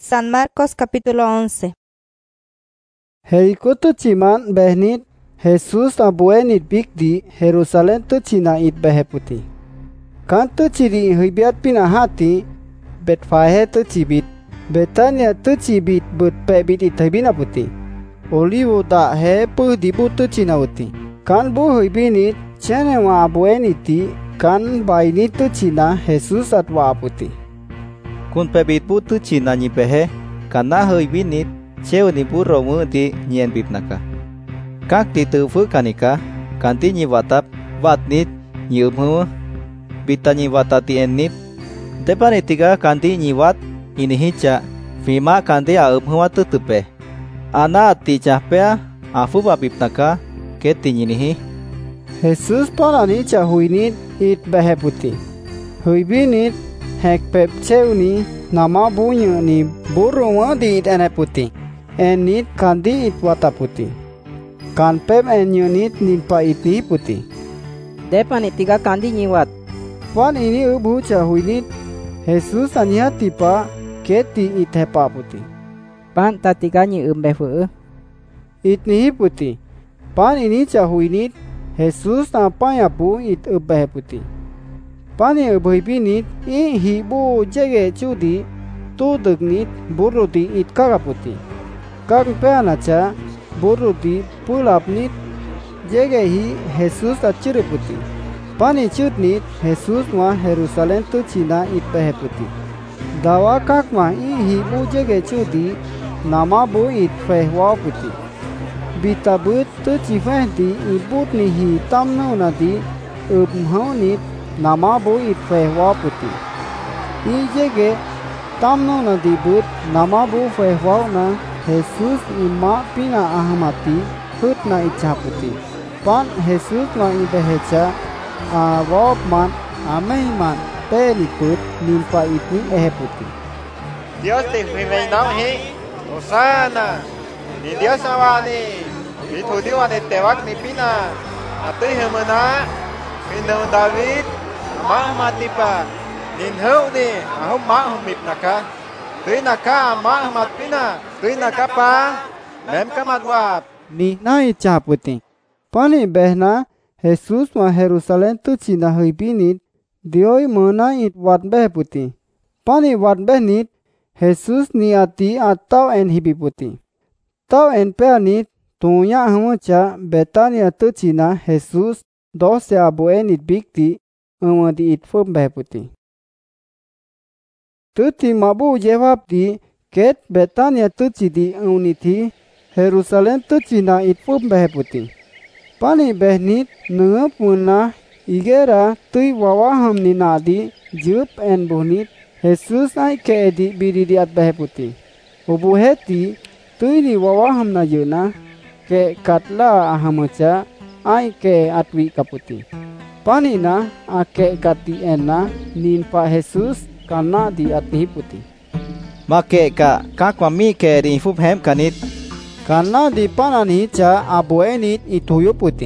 San Marcos capítulo 11. Heikutu ciman behnit Jesus abuenit bigdi Jerusalem tu cina it beheputi. Kantu ciri hibiat pina hati Betfahe tu cibit Betania tu cibit but pebit it hibina puti. Olivo da he pu dibu tu cina uti. Kan bu hibinit cene wa abueniti kan bainit tu cina Jesus atwa puti. Kun pebit putu cina nyi behe kana hơi binit cheu ni burro mu di nyen bip naka. Kak di tufu kanika kanti nyi watap wat nit nyi mu bita nyi watati enit depani tiga kanti nyi wat ini hica fima kanti a mu tutupe. Ana ti chapea afu ba bip naka keti nyi Jesus panani chahuinit it beheputi. Huibinit hek pep ceuni nama bunyi ni burung di it eneputi. Enit kandi it wataputi. Kan pep enyunit nimpa it ni puti. Depan itiga kandi nyiwat. Pan ini ubu cahuinit Jesus ania tipa keti it hepa puti. Pan tatiga nyi befu. It ni puti. Pan ini cahuinit Jesus napaya pu it beheputi. Pani ubhibinit I hibu jege chudi tu dugnit burudi it kagaputi. Kag peanacha burudi pulapnit jege hi Jesus achiriputi. Pani chudnit Jesus ma Jerusalem tu cina it beheputi. Dawa kag ma I hibu jege chudi nama bu it fehwaputi. Bitabut tu cifehti ibut ni hi tamno nadi ubhaunit nama bu it fehwaputi. I jege tamno nadi but nama bu fehwauna Jesus ima pina ahmati hut na ichaputi. Pan Jesus ma ibehecha awab man ameiman peliput nimpa itni eheputi. Dios te reinahi Hosana ni Dios awani ni tudiwa ni tewak ni pina atu hemana pinang David mahmati pa nin hau ni ahum mahmip naka tui naka mahmat pina tui naka pa mem kamat wap Ni na ichaputi. Pani behna Jesus ma Jerusalem tu cina hibinit dioi mana it wat beheputi. Pani wat behnit Jesus ni ati atau en hibiputi. Tau en peanit tunya hamucha Betania tu cina Jesus dose abuenit bigti umadi it fum beheputi. Tuti mabu jawabdi ket Betania tu cidi uniti Jerusalem tu cina it fum beheputi. Pani behnit nunga puna igera tui wawaham ni nadi jup en bunit Jesus ai ke edi biridiat beheputi. Ubu heti tui ni wawaham na yuna ke katla ahamucha ai ke atwi kaputi. Pani na ake kati ena ninpa Jesus kana di atni puti. make ka kakwami ke ri fup hem kanit Kana di panani cha abuenit ituyo puti.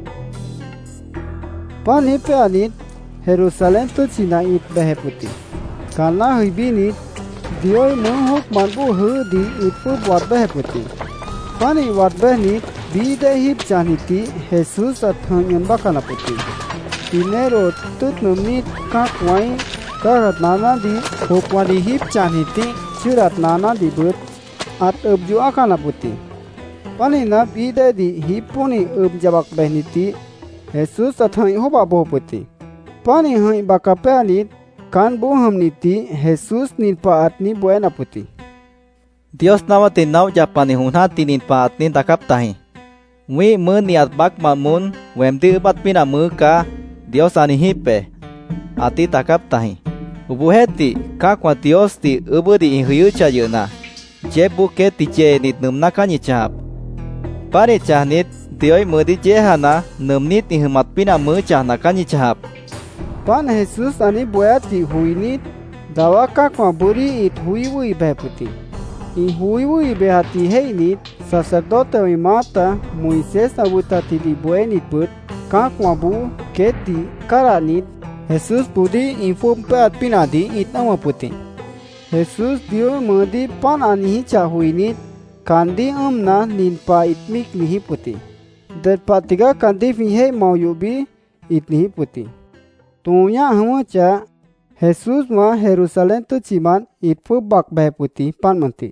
Pani peanit Jerusalem tu cina it beheputi. Kana hibinit dioi muhuk manbu hu di it fup wat beheputi. Pani wat behnit bide hip chaniti Jesus athanyan bakana puti. Inero tut numit kakwai karat nana di hokwadi hip chaniti churat nana di but at ubju akana puti. Panina bide di hipuni ubjabak behniti Jesus athai hoba bo puti. Pani hai bakapeanit kan buham niti Jesus ninpa atni buena puti. Dios nawa tinaw japani hunha tinin paat nin takap tahi. Wi mun niat bak mamun wemdi ubat pina muka Dios ani hipe ati takap tahi. Ubuheti kakwa Dios ti ubudi inhuyucha yuna. Jebu ke tije nit numna kanyi chap. Pare chahnit dioi mudi jehana numnit inhumat pina mu chahna kanyi chap. Pan Jesus ani boyati huinit dawa kakwa buri it huiwi beputi. I huiwi behati heinit sacerdote mata Moises abutati di buenit but kakwa bu keti karanit Jesus budi infum peat pinadi it nama puti. Jesus dio medi pan anihi cahuinit kandi na ninpa itmik nihi puti. Dat patiga kandi fihe mau yubi itnihi puti. Tunya hamu ca Jesus ma Jerusalem tu ciman itpu bak beh puti pan menti.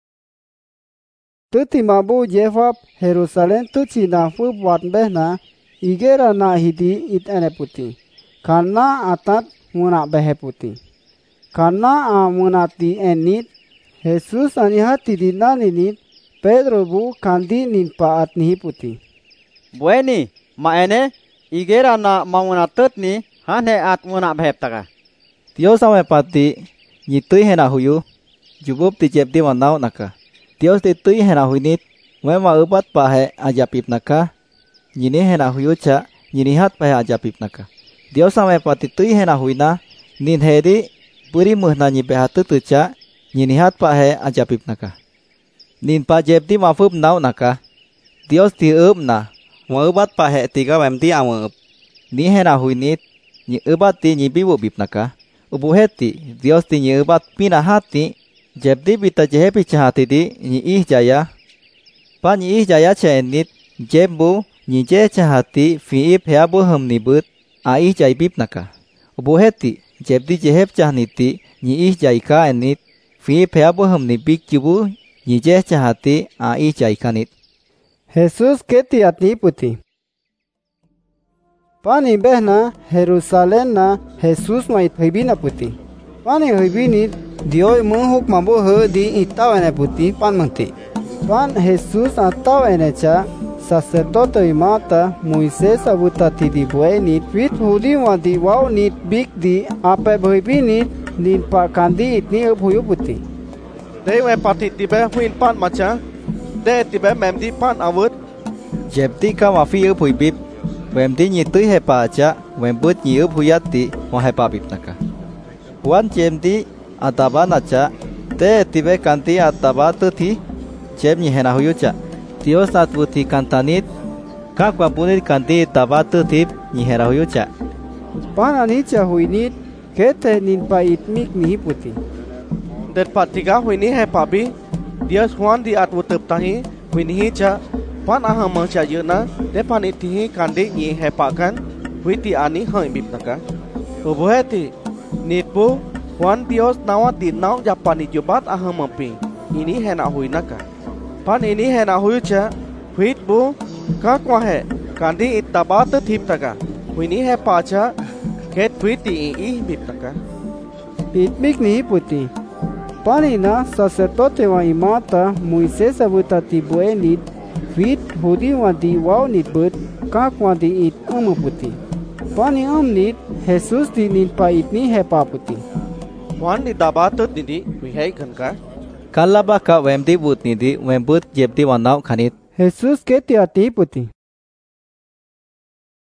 Tu timabu jefab Jerusalem tu cina fu wat beh na igera na hidi it ene puti. Karena atat muna beh puti. Karena amunati enit Jesus anihati dina ninit Pedro bu kandi ninpa atnihi puti. Bueni ma ene igera na mamunatet ni hane at muna beh taka. Dios ame pati ni tui hena huyu jubub ti jeb di wanau naka. Dios ti tui hena huinit wema ubat pahe ajapip naka. Nyini hena huyu cha nyini hat pahe ajapip naka. Dios ame pati tui hena huina nin hedi puri muhna nyi behatu tu cha nyini hat pahe ajapip naka. Nin pa jeb di mafup nau naka. Dios ti na wa ubat pahe tiga wem ti amup. Ni hena huinit ni ubat ti nyi bibu bip naka. Ubuheti Dios ti nyi ubat pina hati jeb di bita jehepi chahati di nyi ih jaya. Pa nyi ih jaya chenit jeb bu nyi je chahati fi ip heabu hum nibut a ih jay bip naka. Ubuheti jeb di jehep chahniti nyi ih jay ka enit fi ip heabu hum nibik jubu nyi je chahati a ih jay kanit. Jesus keti atni puti. Pani behna Jerusalem na Jesus ma ithibina puti. Pani hibini dio muhuk mabu he di itawene puti pan menti. Pan Jesus atawene cha sacerdote imata Moises abuta tidi bueni fit hudi wa di wau nit big di ape hibini nin pa kandi itni huyu puti. Dewe pati tibe huin pan macha. De tibe memdi pan awut. Jebti ka mafi up huibip. Wem di nyi tui hepa cha wem but nyi up huyati wa hepa bip naka. Wan jem di ataba na cha te tibe kanti ataba tu thi jem nyi hena huyu cha. Dios at buti kantanit ka kwa punit kanti ataba tu thi nyi hena huyu cha. Panani cha huinit kete nin pa itmik nihi puti. Det patiga huini hepa bi. Dios Juan di at wutup tahi huini cha pan aham cha yuna de pan itihi kandi nyi hepakan huiti ani hoi bip naka. Ubuheti nitbu Juan Dios nawa di nau japani jubat aham pi. Ini hena hui naka. Pan ini hena hui cha huit bu ka kwa he kandi itabat thip taka. Huini hepa cha ket huiti i bip naka. Itmik nihi puti. Pani na sacerdote wa imata Moises abuta tibuenit fit hudi wa di wau nit but ka kwa di it puti. Pani nit Jesus di nit pa itni hepa puti. Juan di dabatut nidi wihai kanka. Kalaba ka wem di but nidi wem but jeb di wanau kanit. Jesus keti ati puti.